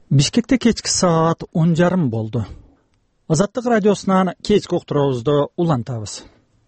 Бишкекте кечки саат 10:30 болду. Азаттык радиосунан кечки уктуруубузду улантабыз.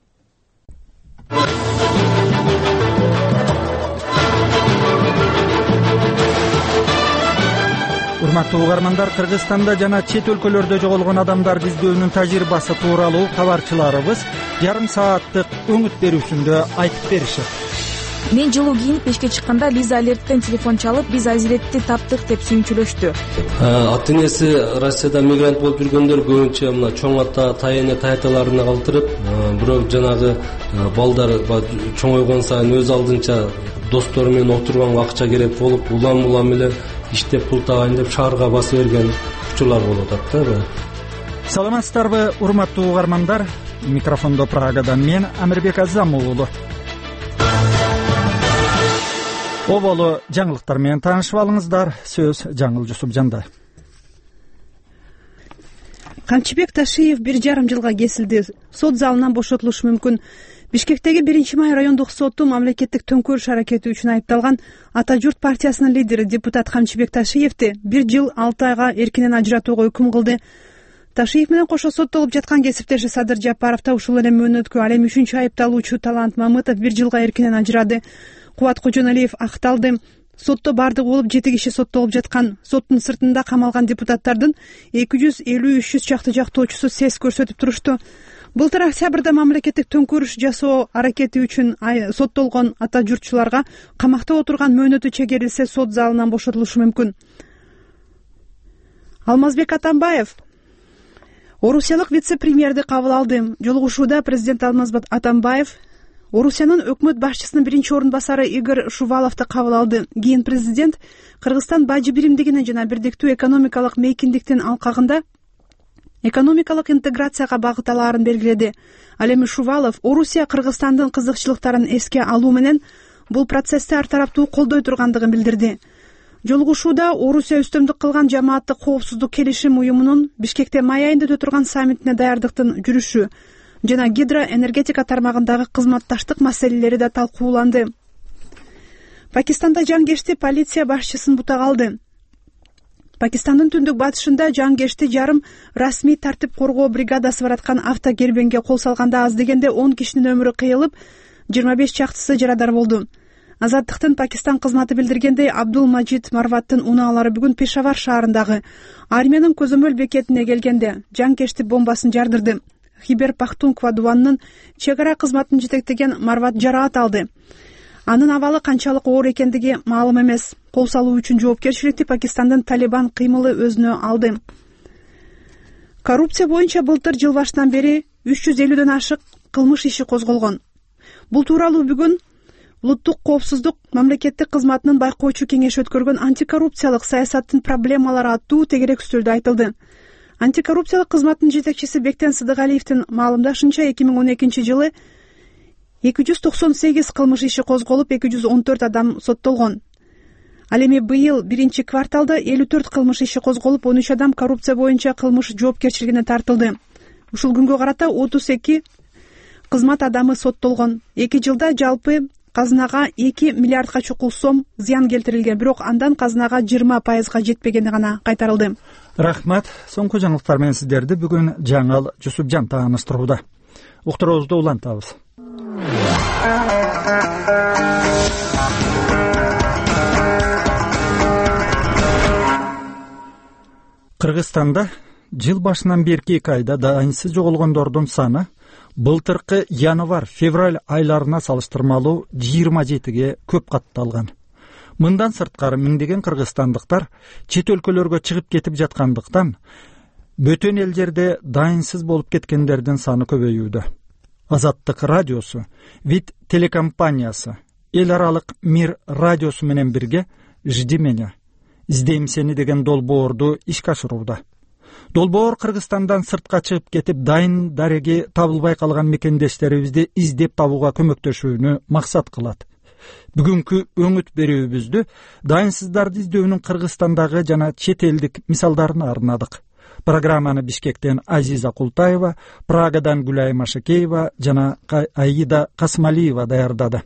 Урматтуу угармандар, Кыргызстанда жана чет өлкөлөрдө жоголгон адамдарды издөөнүн тажрыйбасы тууралуу кабарчыларыбыз жарым сааттык өңүт берүүсүндө айтып беришет. Мен жылуу кийинип эшикке чыкканда Лиза Алерттен телефон чалып, биз Азиретти таптык деп сүйүнчүлөштү. Ата энеси Россияда мигрант болуп жүргөндөр көбүнчө мына чоң ата, тайэне, таяталарына калтырып, бирок жанагы балдар чоңойгон сайын өз алдынча достору менен отурганга акча керек болуп, улам эле иштеп пул табайын деп шаарга басып берген учурлар болуп атат да. Саламатсыздарбы, урматтуу угармандар? Микрофондо Прагадан мен Амирбек Азам уулу. Оболу жаңылыктар менен таанышып алыңыздар. Сөз Жаңыл Жусупжанда. Камчыбек Ташиев 1,5 жылга кесилди. Сот залынан бошотулушу мүмкүн. Бишкектеги 1-май райондук соту мамлекеттик төңкөрүш аракети үчүн айыпталган Ата журт партиясынын лидери депутат Камчыбек Ташиевди 1 жыл 6 айга эркинен ажыратууга өкүм кылды. Ташиев менен кошо соттолуп жаткан кесиптеши Садыр Жапаров да ушул эле мөөнөткө ал эми 3-чү айыпталуучу Талант Мамытов 1 жылга эркинен ажырады. Кубат Кожоналиев акталды. Сотто бардыгы болуп 7 киши соттолуп жаткан. Соттун сыртында камалган депутаттардын 250-300 чакты жактоочусу сес көрсөтүп турушту. Былтыр октябрда мамлекеттик төңкөрүш жасоо аракети үчүн соттолгон ата журтчуларга камакта отурган мөөнөтү чегерилсе, сот залынан бошотулушу мүмкүн. Алмазбек Атамбаев орусиялык вице-премьерди кабыл алды. Жолугушууда президент Алмазбек Атамбаев Орусиянын өкмөт башчысынын биринчи орун басары Игорь Шуваловду кабыл алды. Кийин президент Кыргызстан бажы биримдигине жана бирдиктүү экономикалык мейкиндиктин алкагында экономикалык интеграцияга багытталаарын белгиледи. Ал эми Шувалов Орусия Кыргызстандын кызыкчылыктарын эске алуу менен бул процессти ар тараптуу колдой тургандыгын билдирди. Жолугушууда Орусия үстөмдүк кылган жамааттык коопсуздук келишим уюмунун Бишкекте май айында өтө турган саммитине даярдыктын жүрүшү жана гидроэнергетика тармагындагы кызматташтык маселелери да талкууланды. Пакистанда жангешти полиция башчысын бутак алды. Пакистандын түндүк батышында жангешти жарым расмий тартип коргоо бригадасы бараткан автокербенге кол салганда аз дегенде 10 кишинин өмүрү кыйылып, 25 чактысы жарадар болду. Азаттыктын Пакистан кызматы билдиргендей, Абдул Маджид Марваттын унаалары бүгүн Пешавар шаарындагы армиянын көзөмөл бекетине келгенде жангешти бомбасын жардырды. Хибер Пахтунква дубанынын чек ара кызматын жетектеген Марват жараат алды. Анын абалы канчалык оор экендиги маалым эмес. Кол салуу үчүн жоопкерчиликти Пакистандын Талибан кыймылы өзүнө алды. Коррупция боюнча былтыр жыл башынан бери 350дөн ашык кылмыш иши козголгон. Бул тууралуу бүгүн Улуттук коопсуздук мамлекеттик кызматынын байкоочу кеңеши өткөргөн антикоррупциялык саясаттын проблемалары аттуу тегерек үстөлдө айтылды. Антикоррупциялык кызматтын жетекчиси Бектен Сыдыгалиевдин маалымдашынча 2012 жылы 298 кылмыш иши козголуп, 214 адам соттолгон. Ал эми быйыл 1 кварталда 54 кылмыш иши козголуп, 13 адам коррупция боюнча кылмыш жоопкерчилигине тартылды. Ушул күнгө карата 32 кызмат адамы соттолгон. 2 жылда жалпы казынага 2 миллиардга чукул сом зыян келтирилген, бирок андан казынага 20% жетпегени гана кайтарылды. Рахмат. Соңку жаңылыктар менен сиздерди бүгүн Жаңыл Жусупжан тааныштырууда. Уктуруубузду улантабыз. Кыргызстанда жыл башынан берки 2 айда дайынсыз жоголгондордун саны былтыркы январь-февраль айларына салыштырмалуу 27ге көп катталган. Мындан сырткары миңдеген кыргызстандыктар чет өлкөлөргө чыгып кетип жаткандыктан бөтөн элдерде дайынсыз болуп кеткендердин саны көбөйүүдө. Азаттык радиосу, Вид телекомпаниясы, эл аралык Мир радиосу менен бирге «Жди меня, издейм сени» деген долбоорду ишке ашырууда. Долбоор Кыргызстандан сыртка чыгып кетип, дайын дареги табылбай калган мекендештерибизди издеп табууга көмөктөшүүнү максат кылат. Бүгүнкү өңүт берүүбүздү дайынсыздарды издөөнүн Кыргызстандагы жана чет элдик мисалдарына арнадык. Программаны Бишкектен Азиза Култаева, Прагадан Гүлай Машакеева жана Аида Касмалиева даярдады.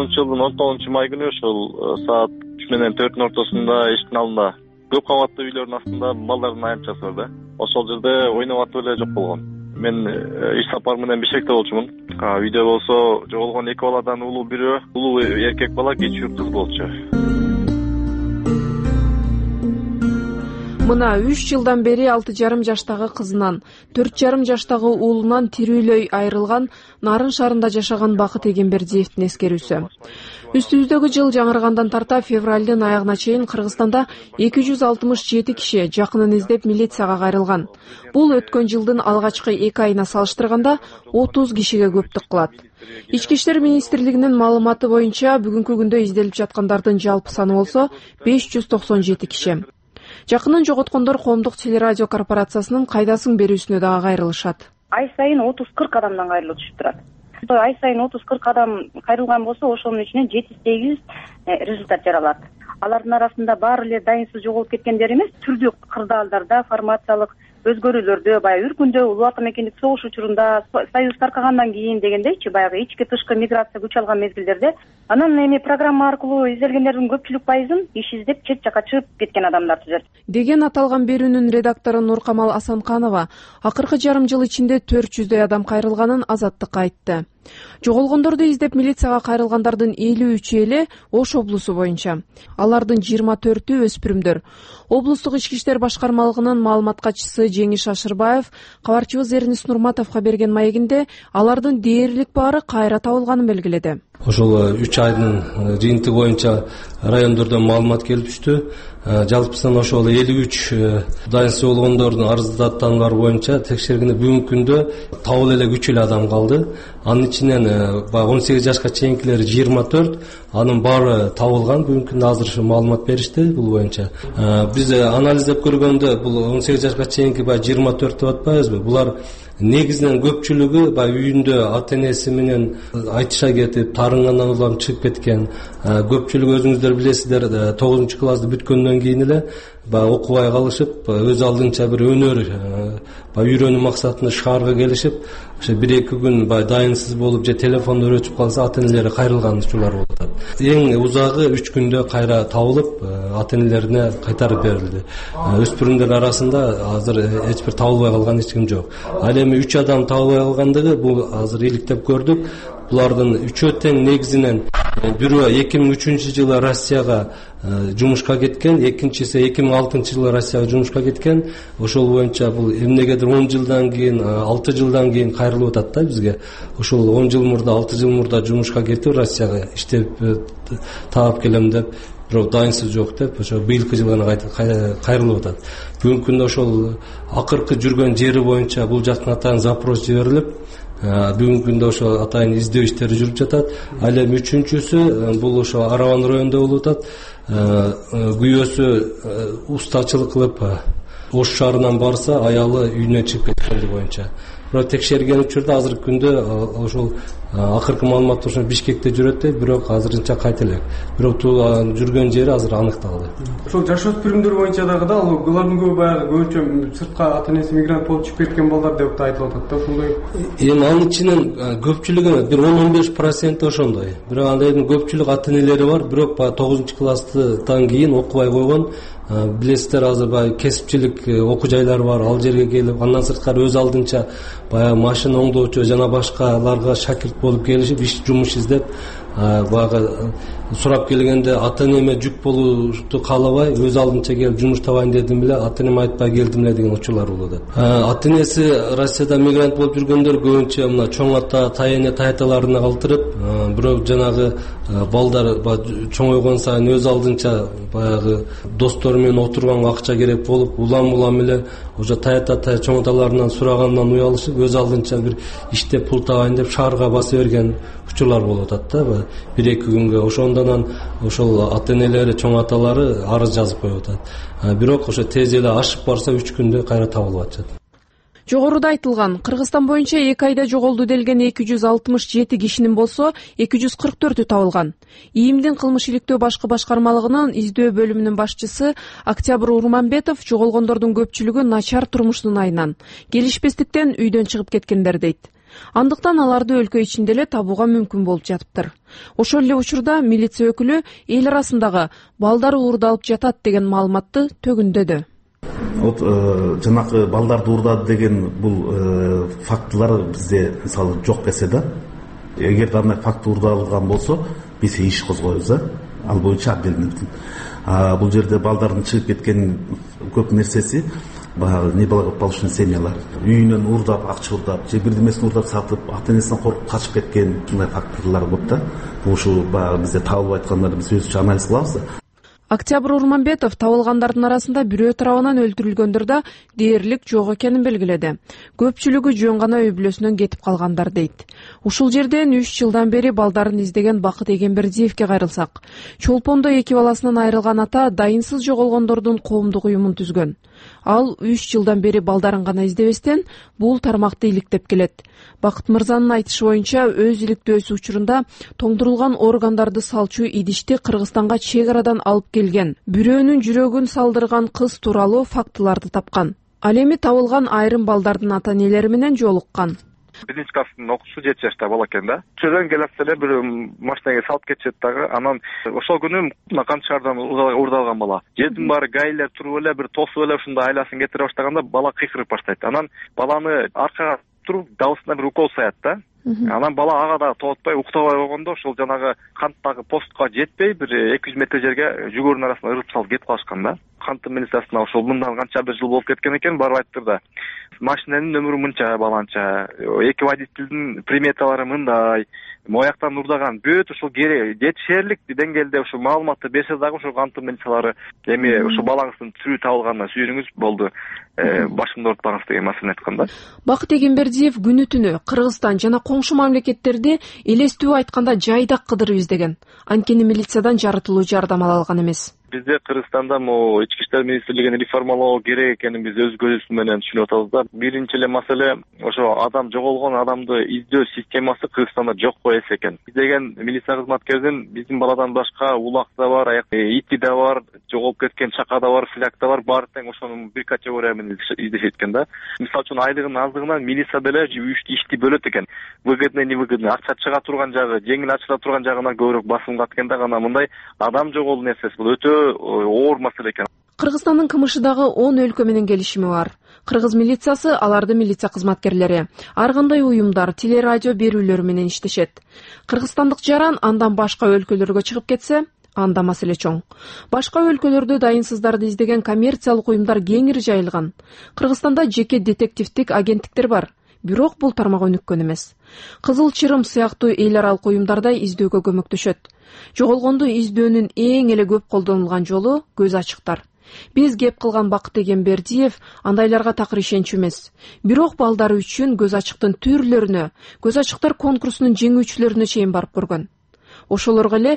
жылдын 19 май күнү ошол саат 3 менен 4-ün ортосунда эшиктин алдында көп кабаттуу үйлөрдүн астында балдардын аянтчасы бар да. Ошол жерде ойноп атып эле жок болгон. Мен иш сапар менен Бишкекте болчумун. Үйдө болсо жоголгон 2 баладан улуу бирөө, улуу эркек бала, кичүү кыз болчу. Мына 3 жылдан бери 6,5 жаштагы кызынан, 4,5 жаштагы уулунан тирүүлөй айрылган Нарын шаарында жашаган Бакыт Эгембердиевдин эскерүүсү. Үстүбүздөгү жыл жаңыргандан тарта февралдын аягына чейин Кыргызстанда 267 киши жакынын издеп милицияга кайрылган. Бул өткөн жылдын алгачкы 2 айына салыштырганда 30 кишиге көптүк кылат. Ички иштер министрлигинин маалыматы боюнча бүгүнкү күндө изделип жаткандардын жалпы саны болсо 597 киши. Жакынын жоготкондор коомдук телерадио корпорациясынын кайдасын берүүсүнө дагы кайрылышат. Ай сайын 30-40 адамдан кайрылып түшүп турат. Ай сайын 30-40 адам кайрылган болсо, ошонун ичинен 7-8 результат жаралат. Алардын арасында баары эле дайынсыз жоголуп кеткендер эмес, түрдүү кырдаалдарда, формациялык өзгөрүүлөрдө, баягы үркүндө, улуу ата мекендик согуш учурунда, союз таркагандан кийин дегендейчи, баягы ички тышкы миграция күч алган мезгилдерде, анан эми программа аркылуу изделгендердин көпчүлүк пайызын иш издеп чет жака чыгып кеткен адамдар түзөт. Деген аталган берүүнүн редактору Нуркамал Асанканова акыркы жарым жыл ичинде 400дөй адам кайрылганын Азаттыкка айтты. Жоголгондорду издеп милицияга кайрылгандардын 53 эле Ош облусу боюнча. Алардын 24-ü өспүрүмдөр. Облустук ички иштер башкармалыгынын маалымат катчысы Жеңиш Ашырбаев кабарчыбыз Эрнис Нурматовго берген маегинде алардын дээрлик баары кайра табылганын белгиледи. Ошол 3 айдын жыйынтыгы боюнча райондордон маалымат келип түштү. Жалпысынан ошол 53 дайынсыз болгондордун арыздаттануулары боюнча текшергенде бүгүнкү күндө табыл эле 3 эле адам калды. Анын ичинен 18 жашка чейинкилери 24, анын баары табылган. Бүгүнкү күндө азыр маалымат беришти бул боюнча. Биз анализдеп көргөндө бул 18 жашка чейинки 24 деп атпайбызбы? Булар негизинен көпчүлүгү үйүндө ата энеси менен айтыша кетип, тарынгандан улам чыгып кеткен. Көпчүлүгү өзүңүздөр билесиздер, 9-классты бүткөндөн кийин эле окубай калышып, өз алдынча бир өнөр үйрөнүү максатында шаарга келишип, ошо 1-2 күн дайынсыз болуп же телефондор өчүп калса, ата энелери кайрылган учурлар болуп атат. Эң узагы 3 күндө кайра табылып, ата энелерине кайтарып берилди. Өспүрүмдөр арасында азыр эч бир табылбай калган эч ким жок. Ал эми 3 адам табылбай калгандыгы бул азыр иликтеп көрдүк. Булардын үчөө тең негизинен бирөө 2003 жылы Россияга жумушка кеткен, экинчиси 2006 жылы Россияга жумушка кеткен. Ошол боюнча бул эмнегедир 10 жылдан кийин, 6 жылдан кийин кайрылып атат да бизге. Ошол 10 жыл мурда, 6 жыл мурда жумушка кетип Россияга иштеп таап келем деп, бирок дайынсыз жок деп, ошо быйылкы жылы гана кайрылып атат. Бүгүнкү күндө ошол акыркы жүргөн жери боюнча бул жактан атайын запрос жиберилип, бүгүнкү күндө ошо атайын издөө иштери жүрүп жатат. Ал эми үчүнчүсү бул ошо Араван районунда болуп атат. Күйөөсү устачылык кылып Ош шаарынан барса, аялы үйүнөн чыгып кеткенди боюнча. Бирок текшерген учурда азыркы күндө ошол акыркы маалымат ошо Бишкекте жүрөт, бирок азырынча кайта элек. Бирок жүргөн жери азыр аныкталды. Ошол жаш өспүрүмдөр боюнча дагы да булардын көбү баягы көбүнчө сыртка ата энеси мигрант болуп чыгып кеткен балдар деп айтылып атат да, ошондой. Эми анын ичинен көпчүлүгү бир 10-15% ошондой. Бирок анда эми көпчүлүк ата энелери бар, бирок 9-класстан кийин окубай койгон. Билесиздер, азыр кесипчилик окуу жайлары бар, ал жерге келип, андан сырткары өз алдынча баягы машина оңдоочу жана башкаларга шакирт болуп келишип, жумуш издеп, баягы сурап келгенде ата энеме жүк болушту каалабай, өз алдынча келип жумуш табайын дедим эле, ата энеме айтпай келдим эле деген учурлар болот. Ата энеси Россияда мигрант болуп жүргөндөр көбүнчө мына чоң ата, тайэне, тайталарына калтырып, бирок жанагы балдар чоңойгон сайын өз алдынча баягы достору менен отурганга акча керек болуп, улам эле ошо тайата, чоң аталарынан сурагандан уялышып, өз алдынча бир иштеп пул табайын деп шаарга баса берген учурлар болуп атат да, 1-2 күнгө. Ошондон ошол ата энелери, чоң аталары арыз жазып коюп атат. Бирок ошо тез эле ашып барса 3 күндө кайра табылып атышат. Жогоруда айтылган, Кыргызстан боюнча 2 айда жоголду делген 267 кишинин болсо 244-ü табылган. ИИМдин кылмыш иликтөө башкы башкармалыгынын издөө бөлүмүнүн башчысы Октябрь Урманбетов жоголгондордун көпчүлүгү начар турмуштун айынан, келишпестиктен үйдөн чыгып кеткендер дейт. Андыктан аларды өлкө ичинде эле табууга мүмкүн болуп жатыптыр. Ошол эле учурда милиция өкүлү эл арасындагы балдар уурдалып жатат деген маалыматты төгүндөдү. Вот жанагы балдарды уурдады деген бул фактылар бизде мисалы жок эсе да. Эгерде андай факт уурдалган болсо, биз иш козгойбуз, ал боюнча абдел. Бул жерде балдардын чыгып кеткен көп нерсеси баягы неблагополучный семьялар үйүнөн уурдап, акча уурдап, же бирдемесин уурдап сатып, ата-энесинен коркуп качып кеткен ушундай факторлор көп да. Ушул баягы бизде табылып айткандарды биз өзүбүзчө анализ кылабыз. Октябрь Урманбетов табылгандардын арасында бирөө тарабынан өлтүрүлгөндөр да дээрлик жок экенин белгиледи. Көпчүлүгү жөн гана үй бүлөсүнөн кетип калгандар дейт. Ушул жерден 3 жылдан бери балдарын издеген Бакыт Эгембердиевке кайрылсак, Чолпондо 2 баласынан айрылган ата дайынсыз жоголгондордун коомдук уюмун түзгөн. Ал 3 жылдан бери балдарын гана издебестен бул тармакты иликтеп келет. Бакыт мырзанын айтышы боюнча өз иликтөөсү учурунда тоңдурулган органдарды салчу идишти Кыргызстанга чек арадан алып келген, бирөөнүн жүрөгүн салдырган кыз тууралуу фактыларды тапкан. Ал эми табылган айрым балдардын ата-энелери менен жолуккан. Биринчи класстын окуучусу 7 жашта бала экен да. Чөйдөн келип эле бир машинеге салып кетишет дагы. Анан ошол күнү Кант шаардан уурдалган бала. Жердин баары гаилер туруп эле бир тосуп эле ушундай айласын кетире баштаганда бала кыйкырып баштайт. Анан баланы аркага туруп дабысына бир укол саят да. Анан бала ага дагы тоотпой, уктабай койгондо ошол жанагы канттагы постко жетпей бир 200 метр жерге жүгөрүнүн арасына ырып салып кетип калышкан да. Канттын милициясына ошол мындан канча бир жыл болуп кеткен экен, барып айтты. Машинанын нөмүрү мынча баланча, эки водительдин приметалары мындай, мояктан уурдаган бүт ушул жетишерлик деңгээлде ушул маалыматты берсе дагы ошол канттын милициялары эми ушул балаңыздын тирүү табылганына сүйүнүңүз болду, башымды оорутпаңыз деген маселени айткан да. Бакыт Эгембердиев күнү түнү Кыргызстан жана коңшу мамлекеттерди элестүү айтканда жайдак кыдырып издеген. Анткени милициядан жарытылуу жардам ала алган эмес. Бизде Кыргызстанда Ички иштер министрлигин реформалоо керек экенин биз өз көзүбүз менен түшүнүп атабыз да. Биринчи эле маселе ошо адам жоголгон адамды издөө системасы Кыргызстанда жок эс экен. Издеген милиция кызматкердин биздин баладан башка улак да бар, ити да бар, жоголуп кеткен чака да бар, фляк да бар, баары тең ошонун бир категория менен издешет экен да. Мисалы үчүн айлыгынын аздыгынан милиция деле ишти бөлөт экен. Выгодный, невыгодный, акча чыга турган жагы, жеңил ачыла турган жагына көбүрөөк басым каткан да, гана мындай адам жоголуу нерсеси бул өтө оор маселе экен. Кыргызстандын КМШдагы 10 өлкө менен келишими бар. Кыргыз милициясы аларды милиция кызматкерлери, ар кандай уюмдар, телерадио берүүлөрү менен иштешет. Кыргызстандык жаран андан башка өлкөлөргө чыгып кетсе, анда маселе чоң. Башка өлкөлөрдө дайынсыздарды издеген коммерциялык уюмдар кеңири жайылган. Кыргызстанда жеке детективдик агенттиктер бар. Бирок бул тармак өнүккөн эмес. Кызыл Чырым сыяктуу эл аралык уюмдарда издөөгө көмөктөшөт. Жоголгонду издөөнүн эң эле көп колдонулган жолу көз ачыктар. Биз кеп кылган Бакыт Эгембердиев андайларга такыр ишенчү эмес. Бирок балдары үчүн көз ачыктын түрлөрүнө, көз ачыктар конкурсунун жеңүүчүлөрүнө чейин барып көргөн. Ошолорго эле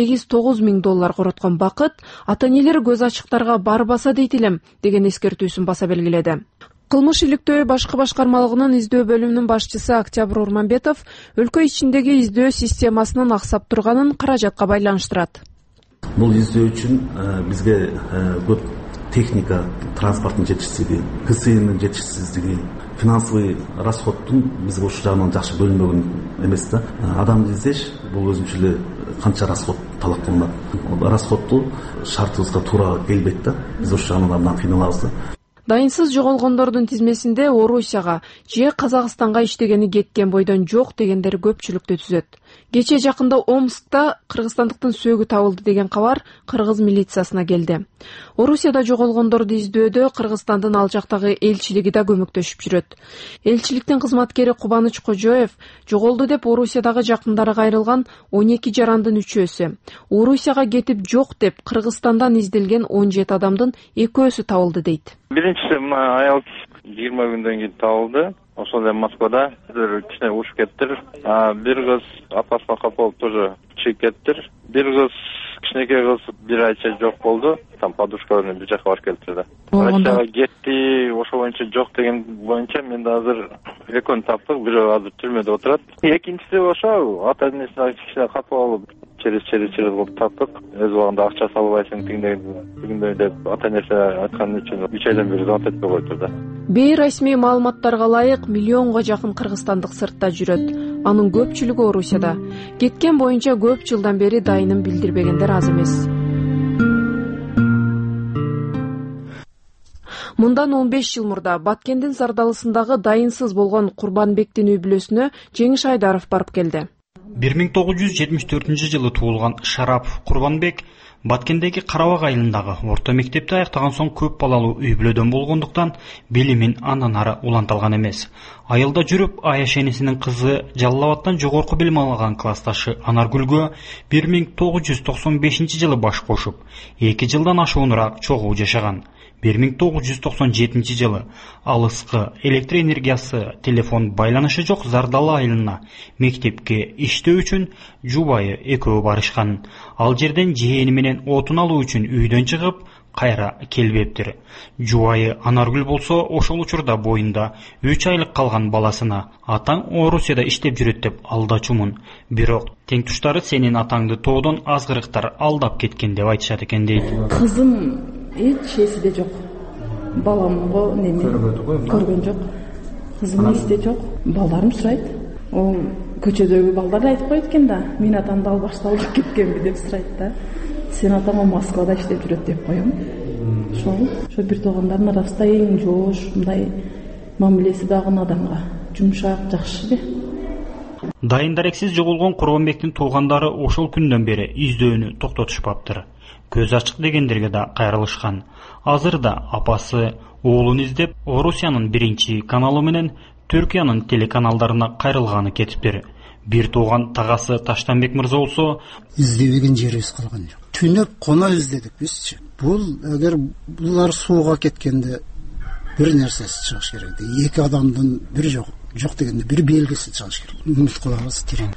8-9 миң доллар короткон Бакыт ата-энелери көз ачыктарга барбаса дейт элем деген эскертүүсүн баса белгиледи. Кылмыш иликтөө башкы башкармалыгынын издөө бөлүмүнүн башчысы Октябрь Урманбетов өлкө ичиндеги издөө системасынын аксап турганын каражатка байланыштырат. Бул издөө үчүн бизге көп техника, транспорттун жетишсиздиги, КСНдин жетишсиздиги, финансовый расходтун бизге ушул жагынан жакшы бөлүнбөгөн эмес да. Адамды издеш бул өзүнчө эле канча расход талап кылынат. Расходту шартыбызга туура келбейт да. Биз ушул жагынан абдан кыйналабыз да. Дайынсыз жоголгондордун тизмесинде Орусияга же Казакстанга иштегени кеткен бойдон жок дегендер көпчүлүктү түзөт. Кече жакында Омскта кыргызстандыктын сөөгү табылды деген кабар кыргыз милициясына келди. Орусияда жоголгондорду издөөдө Кыргызстандын ал жактагы элчилиги да көмөктөшүп жүрөт. Элчиликтин кызматкери Кубаныч Кожоев жоголду деп Орусиядагы жакындары кайрылган 12 жарандын үчөөсү, Орусияга кетип жок деп Кыргызстандан изделген 17 адамдын экөөсү табылды дейт. Биринчиси мына аял 20 күндөн кийин табылды. Ошол эле Москвада кичине ушуп кеттир. Бир кыз апасына кап болуп тоже чыгып кеттир. Бир кыз кичинекей кыз бир айча жок болду. Там подушка менен бир жака барып келиптир. Россияга кетти, ошол боюнча жок деген боюнча мен да азыр экөөнү таптык, бирөө азыр түрмөдө отурат. Экинчиси ошо ата-энесине кичине кап алып через кылып таптык. Өз убагында акча салбайсың тигиндей деп ата-энеси айткан үчүн 3 айдан бери звонок этпей коюптур да. Бейресмий маалыматтарга ылайык миллионго жакын кыргызстандык сыртта жүрөт. Анын көпчүлүгү Орусияда. Кеткен боюнча көп жылдан бери дайынын билдирбегендер аз эмес. Мындан 15 жыл мурда Баткендин Сардалысындагы дайынсыз болгон Курбанбектин үй бүлөсүнө Жеңиш Айдаров барып келди. 1974 жылы туулган Шарапов Курбанбек Баткендеги Карабак айылындагы орто мектепти аяктаган соң көп балалуу үй бүлөдөн болгондуктан билимин андан ары уланталган эмес. Айылда жүрүп, Аяшенисинин кызы Жалал Абадтан жогорку билим алган классташы Анаргүлгө 1995 жылы баш кошуп, 2 жылдан ашуунураак чогуу жашаган. 1997 жылы алыскы электр энергиясы, телефон байланышы жок Зардала айылына мектепке иштөө үчүн жубайы экөө барышкан. Ал жерден жээни менен отун алуу үчүн үйдөн чыгып, кайра келбептир. Жубайы Анаргүл болсо ошол учурда боюнда 3 айлык калган баласына атаң Орусияда иштеп жүрөт деп алдачумун. Бирок тең туштары сенин атаңды тоодон азгырыктар алдап кеткен деп айтышат экен дейт. Кызым эч эсиде жок. Баламго көргөн жок. Кызым эсте жок. Балдарым сурайт. Ол көчөдөгү балдар айтып коет экен да, мен атамды албаштап алып кеткенби деп сурайт да. Сен атаң Москвада иштеп жүрөт деп коем. Ошо бир туугандардын арасында эң жоош, мындай мамилеси дагы адамга жумшак, жакшы. Дайын дарексиз жоголгон Курбанбектин туугандары ошол күндөн бери издөөнү токтотушпаптыр. Көз ачык дегендерге да кайрылышкан. Азырда апасы уулун издеп Орусиянын 1 каналы менен Түркиянын телеканалдарына кайрылганы кетиптир. Бир тууган тагасы Таштанбек мырза болсо, издебеген жерибиз калган жок. Түнөп кона издедик бизчи. Бул эгер булар сууга кеткенде бир нерсеси чыгыш керек. 2 адамдын бир жок дегенде бир белгиси чыгыш керек. Умут кылабыз терең.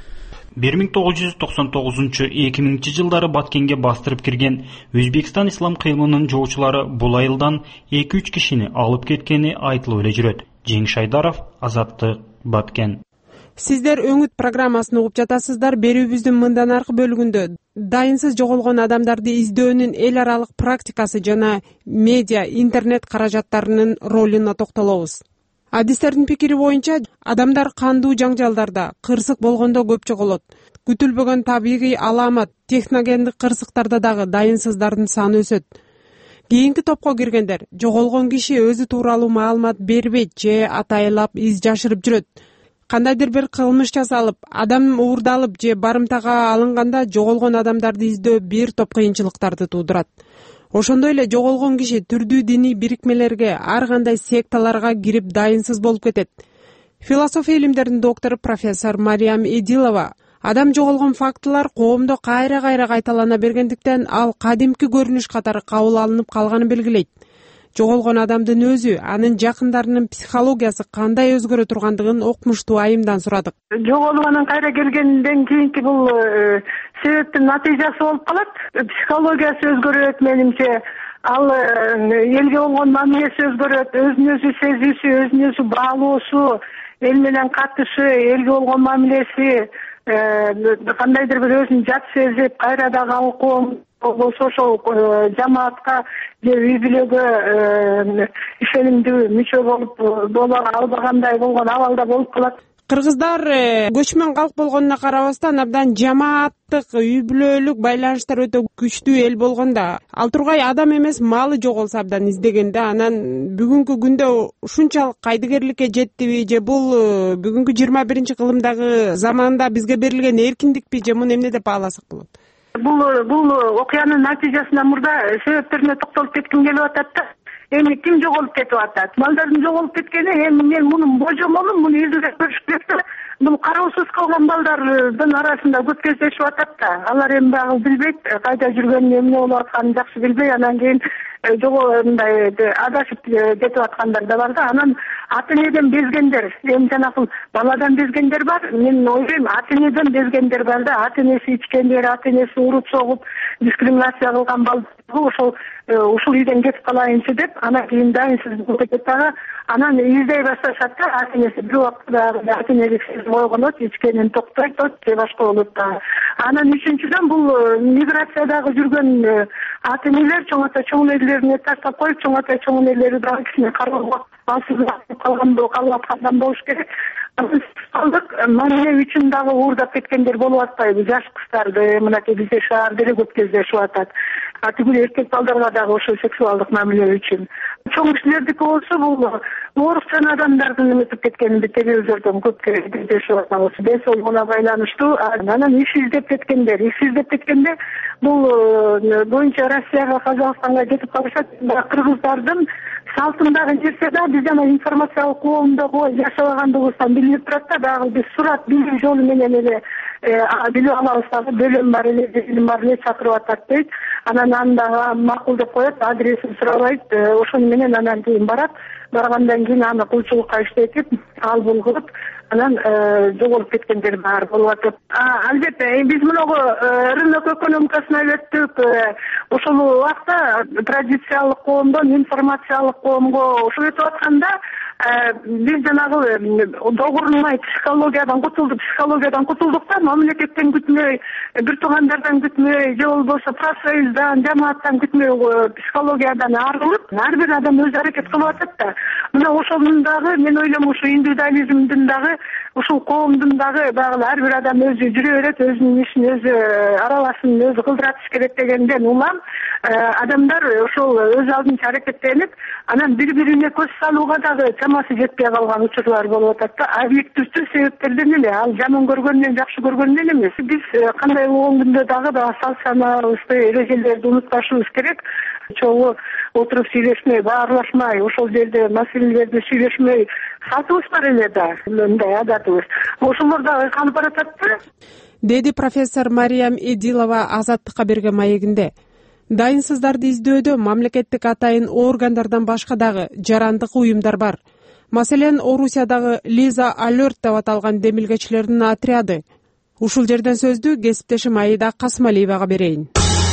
1999-2000 жылдары Баткенге бастырып кирген Өзбекстан ислам кыймылынын жоочулары бул айылдан 2-3 кишини алып кеткени айтылып эле жүрөт. Жеңиш Айдаров, Азаттык, Баткен. Сиздер Өңүт программасын угуп жатасыздар. Берүүбүздүн мындан аркы бөлүгүндө дайынсыз жоголгон адамдарды издөөнүн эл аралык практикасы жана медиа, интернет каражаттарынын ролуна токтолобуз. Адистердин пикири боюнча, адамдар кандуу жаңжалдарда, кырсык болгондо көп жоголот. Күтүлбөгөн табигый аламат, техногендик кырсыктарда дагы дайынсыздардын саны өсөт. Кийинки топко киргендер жоголгон киши өзү тууралуу маалымат бербейт же атайлап из жашырып жүрөт. Кандайдыр бир кылмыш жасалып, адам уурдалып же барымтага алынганда жоголгон адамдарды издөө бир топ кыйынчылыктарды туудурат. Ошондой эле жоголгон киши түрдүү диний бирикмелерге, ар кандай секталарга кирип дайынсыз болуп кетет. Философия илимдеринин доктору профессор Мариям Эдилова адам жоголгон фактылар коомдо кайра-кайра кайталана бергендиктен ал кадимки көрүнүш катары кабыл алынып калганын белгилейт. Жоголгон адамдын өзү, анын жакындарынын психологиясы кандай өзгөрө тургандыгын окумуштуу айымдан сурадык. Жоголгандан кайра келгенден кийинки бул себептин натыйжасы болуп калат. Психологиясы өзгөрөт менимче. Ал элге болгон мамилеси өзгөрөт, өзүн өзү сезүүсү, өзүн өзү баалоосу, эл менен катышы, элге болгон мамилеси, кандайдыр бир өзүн жат сезип, кайра дагы коом болсо ошол жамаатка же үй бүлөгө ишенимдүү мүчө боло албагандай болгон абалда болуп калат. Кыргыздар көчмөн калк болгонуна карабастан абдан жамааттык, үй бүлөлүк байланыштар өтө күчтүү эл болгонда, ал тургай адам эмес малы жоголсо абдан издегенде, анан бүгүнкү күндө ушунчалык кайдыгерликке жеттиби же бул бүгүнкү 21-кылымдагы заманда бизге берилген эркиндикпи же муну эмне деп бааласак болот? Бул окуянын натыйжасына мурда себептерине токтолуп кетким келип атат да. Эми ким жоголуп кетип атат? Балдардын жоголуп кеткени, эми мен мунун божомолун, муну изилдеп көрүш керек да. Бул кароосуз калган балдардын арасында көп кездешип атат да. Алар эми багы билбейт, кайда жүргөнүн, эмне болуп атканын жакшы билбей, анан кийин жогомундай адашып кетип аткандар да бар да. Анан ата энеден безгендер, эми жанагы баладан безгендер бар. Мен ойлойм, ата энеден безгендер бар да. Ата энеси ичкендер, ата энеси уруп согуп, дискриминация кылган балдар ошол ушул үйдөн кетип калайынчы деп анан кийин дайынсыз болуп кетет дагы. Анан издей башташат да, ата энеси бир убакта дагы ата энелик сезим ойгонот, ичкенин токтойт же башка болот дагы. Анан үчүнчүдөн бул миграциядагы жүргөн ата энелер чоң ата чоң энелерин таштап коюп, чоң ата чоң энелери дагы кичине кароого калган болуш керек. Алдык мамиле үчүн дагы уурдап кеткендер болуп атпайбы? Жаш кыздарды мынакей бизде шаарда эле көп кездешип атат. Тигил эркек балдарга дагы ошо сексуалдык мамиле үчүн. Чоң кишилердики болсо бул оорукчан адамдардын эметип кеткенин телевизордон көп кездешип атабыз. Бес олгуна байланыштуу. Анан иш издеп кеткенде бул боюнча Россияга, Казакстанга кетип калышат. Кыргыздардын салтындагы нерсе да биз жана информациялык коомдогу жашабагандыгыбыздан билинип турат да, дагы биз сурат билүү жолу менен эле билип алабыз дагы, бөлөм бар эле, билим бар эле чакырып атат дейт. Анан анда макул деп коет, адресин сурабайт, ошону менен анан кийин барат. Баргандан кийин аны кулчулукка иштетип, ал бул кылып, анан жоголуп кеткендер бар болуп атат. Албетте, биз мунугу рынок экономикасына өттүк. Ошол убакта традициялык коомдон информациялык коомго ошо өтүп атканда биз жанагы догурулмай психологиядан кутулдук да, мамлекеттен күтмөй, бир туугандардан күтмөй, же болбосо профсоюздан, жамааттан күтмөй психологиядан арылып, ар бир адам өзү аракет кылып атат да. Мына ошонун дагы мен ойлойм, ушу индивидуализмдин дагы, ушул коомдун дагы баягы ар бир адам өзү жүрө берет, өзүнүн ишин өзү араласын, өзү кылдыратыш керек дегенден улам адамдар ошол өз алдынча аракеттенип, анан бири-бирине көз салууга дагы чамасы жетпей калган учурлар болуп атат да. Объективдүү себептерден эле, ал жаман көргөндөн, жакшы көргөндөн эмес. Биз кандай болгон күндө дагы салт санаабызды, эрежелерди унутпашыбыз керек. Чогуу отуруп сүйлөшмөй, баарлашмай, ошол жерде маселелерди сүйлөшмөй салтыбыз бар эле да, мындай адатыбыз. Ошолор дагы калып баратат да, деди профессор Мариям Эдилова Азаттыкка берген маегинде. Дайынсыздарды издөөдө мамлекеттик атайын органдардан башка дагы жарандык уюмдар бар. Маселен, Орусиядагы Лиза Алерт деп аталган демилгечилердин отряды. Ушул жерден сөздү кесиптешим Аида Касмалиевага берейин.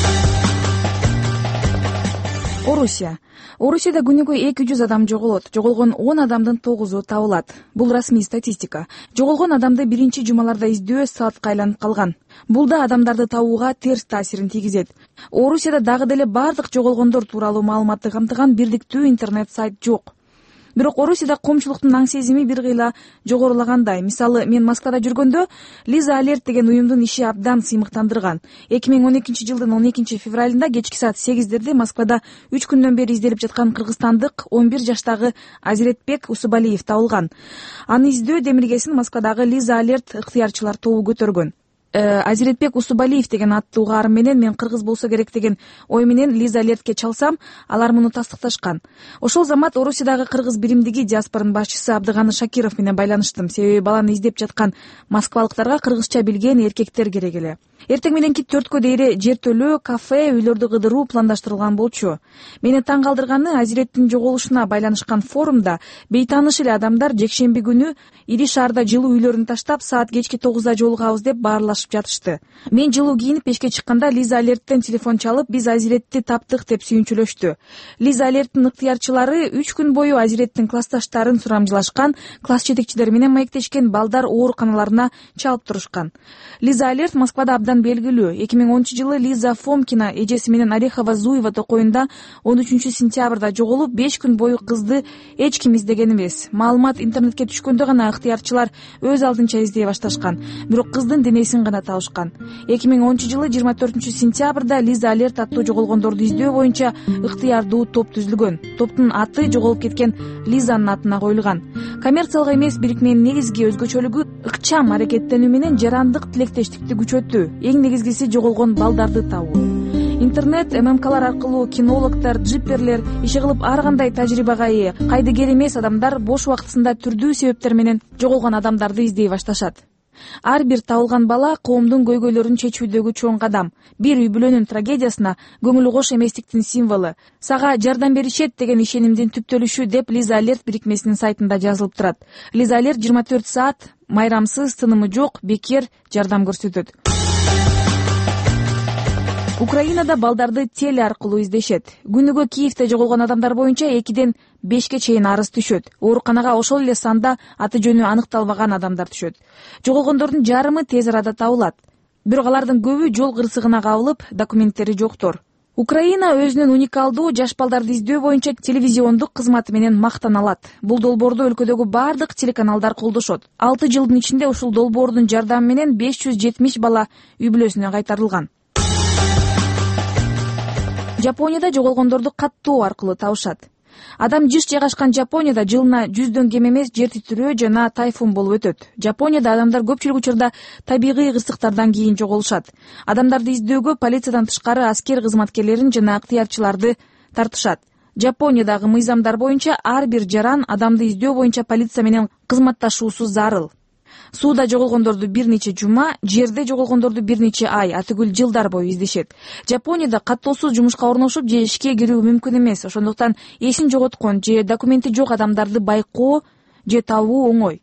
Орусияда күнүгө 200 адам жоголот. Жоголгон 10 адамдын 9-у табылат. Бул расмий статистика. Жоголгон адамды биринчи жумаларда издөө саатка айланып калган. Бул да адамдарды табууга терс таасирин тийгизет. Орусияда дагы деле бардык жоголгондор тууралуу маалыматты камтыган бирдиктүү интернет сайт жок. Бирок Орусияда коомчулуктун аң сезими бир кыйла жогорулагандай. Мисалы, мен Москвада жүргөндө Лиза Алерт деген уюмдун иши абдан сыймыктандырган. 2012 жылдын 12 февралында кечки саат 8-дерде Москвада 3 күндөн бери изделип жаткан кыргызстандык 11 жаштагы Азиретбек Усубалиев табылган. Аны издөө демилгесин Москвадагы Лиза Алерт ыктыярчылар тобу көтөргөн. Азиретбек Усубалиев деген аттуу угаарым менен мен кыргыз болсо керек деген ой менен Лиза Алертке чалсам, алар муну тастыкташкан. Ошол замат Орусиядагы кыргыз биримдиги диаспоранын башчысы Абдыганы Шакиров менен байланыштым. Себеби баланы издеп жаткан москвалыктарга кыргызча билген эркектер керек эле. Эртең мененки 4кө дейре жертөлөө, кафе, үйлөрдү кыдыруу пландаштырылган болчу. Мени таң калтырганы, Азиреттин жоголушуна байланышкан форумда бейтааныш эле адамдар жекшемби күнү ири шаарда жылуу үйлөрүн таштап, саат кечки 9-да жолугабыз деп баарлашып жатышты. Мен жылуу кийинип пешке чыкканда Лиза Алерттен телефон чалып, биз Азиретти таптык деп сүйүнчүлөштү. Лиза Алерттин ыктыярчылары 3 күн бою Азиреттин классташтарын сурамжылашкан, класс жетекчилери менен маектешкен, балдар ооруканаларына чалып турушкан. Лиза Алерт Москвада абдан белгилүү. 2010 жылы Лиза Фомкина эжеси менен Орехова Зуева токоюнда 13 сентябрда жоголуп, 5 күн бою кызды эч ким издеген эмес. Маалымат интернетке түшкөндө гана ыктыярчылар өз алдынча издей башташкан. Бирок кыздын денесин гана табышкан. 2010 жылы 24 сентябрда Лиза Алерт аттуу жоголгондорду издөө боюнча ыктыярдуу топ түзүлгөн. Топтун аты жоголуп кеткен Лизанын атына коюлган. Коммерциялык эмес бирикменин негизги өзгөчөлүгү ыкчам аракеттенүү менен жарандык тилектештикти күчөтүү. Эң негизгиси жоголгон балдарды табуу. Интернет, ММКлар аркылуу кинологдор, джипперлер, иши кылып ар кандай тажрыйбага ээ, кайдыгер эмес адамдар бош убактысында түрдүү себептер менен жоголгон адамдарды издей башташат. Ар бир табылган бала коомдун көйгөйлөрүн чечүүдөгү чоң кадам. Бир үй бүлөнүн трагедиясына көңүлү кош эместиктин символу. Сага жардам беришет деген ишенимдин түптөлүшү деп Лиза Алерт бирикмесинин сайтында жазылып турат. Лиза Алерт 24 саат майрамсыз, тынымы жок, бекер жардам көрсөтөт. Украинада балдарды теле аркылуу издешет. Күнүгө Киевде жоголгон адамдар боюнча 2ден 5ке чейин арыз түшөт. Ооруканага ошол эле санда аты жөнү аныкталбаган адамдар түшөт. Жоголгондордун жарымы тез арада табылат. Бирок алардын көбү жол кырсыгына кабылып, документтери жоктор. Украина өзүнүн уникалдуу жаш балдарды издөө боюнча телевизиондук кызматы менен мактана алат. Бул долбоорду өлкөдөгү бардык телеканалдар колдошот. 6 жылдын ичинде ушул долбоордун жардамы менен 570 бала үй бүлөсүнө кайтарылган. Жапонияда жоголгондорду каттоо аркылуу табышат. Адам жыш жайгашкан Жапонияда жылына 100дөн кем эмес жер титирөө жана тайфун болуп өтөт. Жапонияда адамдар көпчүлүк учурда табигый кырсыктардан кийин жоголушат. Адамдарды издөөгө полициядан тышкары аскер кызматкерлерин жана ыктыярчыларды тартышат. Жапониядагы мыйзамдар боюнча ар бир жаран адамды издөө боюнча полиция менен кызматташуусу зарыл. Сууда жоголгондорду бир нече жума, жерде жоголгондорду бир нече ай, атүгүл жылдар бою издешет. Жапонияда каттоосуз жумушка орношуп же ишке кирүү мүмкүн эмес. Ошондуктан эсин жоготкон же документи жок адамдарды байкоо же табуу оңой.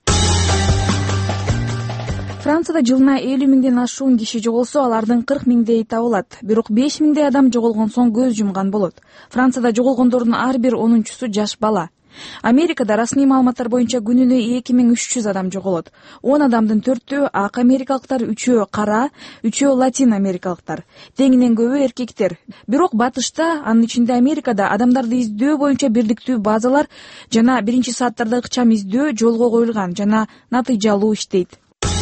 Францияда жылына 50 миңден ашуун киши жоголсо, алардын 40 миңдейи табылат. Бирок 5 миңдей адам жоголгон соң көз жумган болот. Францияда жоголгондордун ар бир 10-чусу жаш бала. Америкада расмий маалыматтар боюнча күнүнө 2300 адам жоголот. 10 адамдын 4-өө ак америкалыктар, 3-өө кара, 3-өө латин америкалыктар. Теңинен көбү эркектер. Бирок батышта, анын ичинде Америкада адамдарды издөө боюнча бирдиктүү базалар жана биринчи сааттарда ыкчам издөө жолго коюлган жана натыйжалуу иштейт.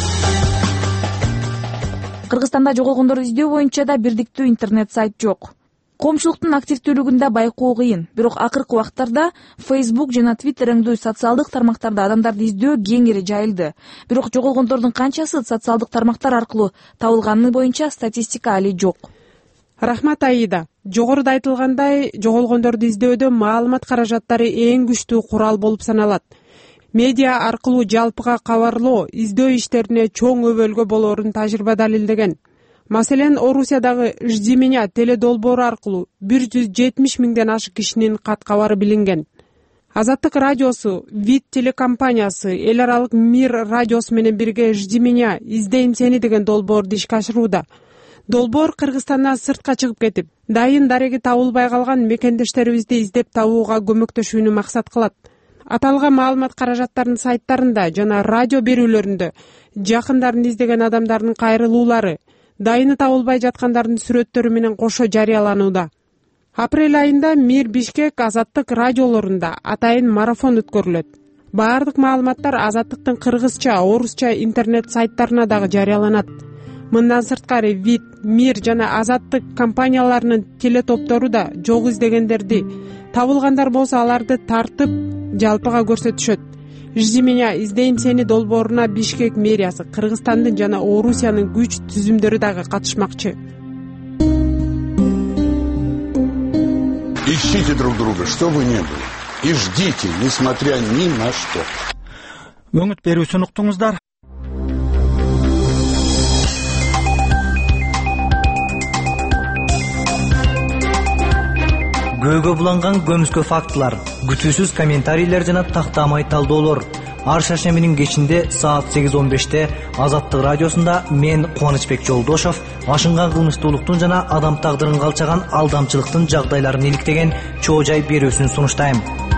Кыргызстанда жоголгондорду издөө боюнча да бирдиктүү интернет сайт жок. Коомчулуктун активдүүлүгүндө байкоо кыйын. Бирок акыркы убактарда Facebook жана Twitter өңдүү социалдык тармактарда адамдарды издөө кеңири жайылды. Бирок жоголгондордун канчасы социалдык тармактар аркылуу табылганы боюнча статистика али жок. Рахмат Аида. Жогоруда айтылгандай, жоголгондорду издөөдө маалымат каражаттары эң күчтүү курал болуп саналат. Медиа аркылуу жалпыга кабарлоо издөө иштерине чоң өбөлгө болоорун тажрыйба далилдеген. Маселен, Орусиядагы «Жди меня» теледолбоору аркылуу 170 миңден ашык кишинин кат кабары билинген. Азаттык радиосу, ВИД телекомпаниясы, эл аралык Мир радиосу менен бирге «Жди меня, издейм сени» деген долбоорду ишке ашырууда. Долбоор Кыргызстандан сыртка чыгып кетип, дайын дареги табылбай калган мекендештерибизди издеп табууга көмөктөшүүнү максат кылат. Аталган маалымат каражаттарынын сайттарында жана радио берүүлөрүндө жакындарын издеген адамдардын кайрылуулары, дайыны табылбай жаткандардын сүрөттөрү менен кошо жарыяланууда. Апрель айында Мир Бишкек Азаттык радиолорунда атайын марафон өткөрүлөт. Баардык маалыматтар Азаттыктын кыргызча, орусча интернет сайттарына дагы жарыяланат. Мындан сырткары ВИД, Мир жана Азаттык компанияларынын телетоптору да жок издегендерди, табылгандар болсо аларды тартып жалпыга көрсөтүшөт. «Жди меня, издейм сени» долбооруна Бишкек мэриясы, Кыргызстандын жана Орусиянын күч түзүмдөрү дагы катышмакчы. Ищите друг друга, что бы ни было, и ждите, несмотря ни на что. Өңүт берүүсүн уктуңуздар. Көөгө буланган көмүскө фактылар, күтүүсүз комментарийлер жана тактамай талдоолор. Ар шаршембинин кечинде саат 8:15 Азаттык радиосунда мен Кубанычбек Жолдошов ашынган кылмыштуулуктун жана адам тагдырын калчаган алдамчылыктын жагдайларын иликтеген чоо жай берүүсүн сунуштайм.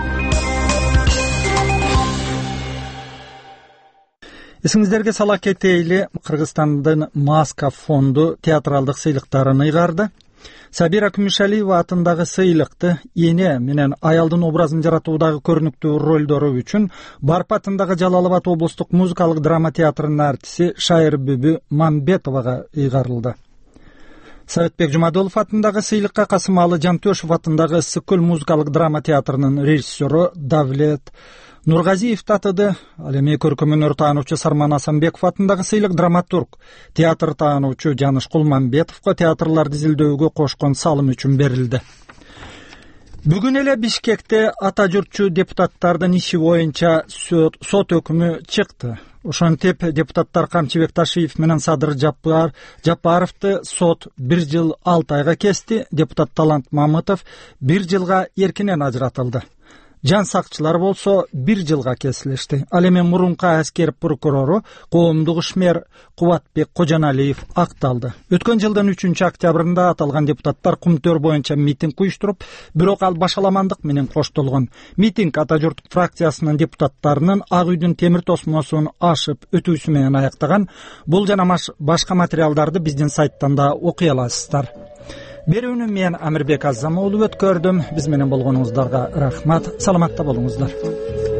Эсиңиздерге сала кетейли, Кыргызстандын Маска фонду театралдык сыйлыктарын ыйгарды. Сабира Күмүшалиева атындагы сыйлыкты эне менен аялдын образын жаратуудагы көрүнүктүү ролдору үчүн Барп атындагы Жалал Абад облустук музыкалык драма театрынын артиси Шайырбүбү Мамбетовага ыйгарылды. Советбек Жумадулов атындагы сыйлыкка Касымалы Жантөшев атындагы Ысык-Көл музыкалык драма театрынын режиссеру Давлет Нургазиев татыды. Ал эми көркөм өнөр таануучу Сарман Асанбеков атындагы сыйлык драматург, театр таануучу Жаныш Кулманбетовго театрларды изилдөөгө кошкон салым үчүн берилди. Бүгүн эле Бишкекте ата журтчу депутаттардын иши боюнча сот өкүмү чыкты. Ошентип депутаттар Камчыбек Ташиев менен Садыр Жапаровду сот 1 жыл 6 айга кести. Депутат Талант Мамытов 1 жылга эркинен ажыратылды. жан сакчылар болсо 1 жылга кесилишти. Ал эми мурунку аскер прокурору коомдук ишмер Кубатбек Кожаналиев акталды. Өткөн жылдын 3-октябрында аталган депутаттар Кумтөр боюнча митинг уюштуруп, бирок ал башаламандык менен коштолгон. Митинг Ата журт фракциясынын депутаттарынын Ак үйдүн темир тосмосун ашып өтүүсү менен аяктаган. Бул жана башка материалдарды биздин сайттан да окуй аласыздар. Берүүнү мен Амирбек Азамоğlu өткөрдүм. Биз менен болгонуңуздарга рахмат. Саламатта болуңуздар.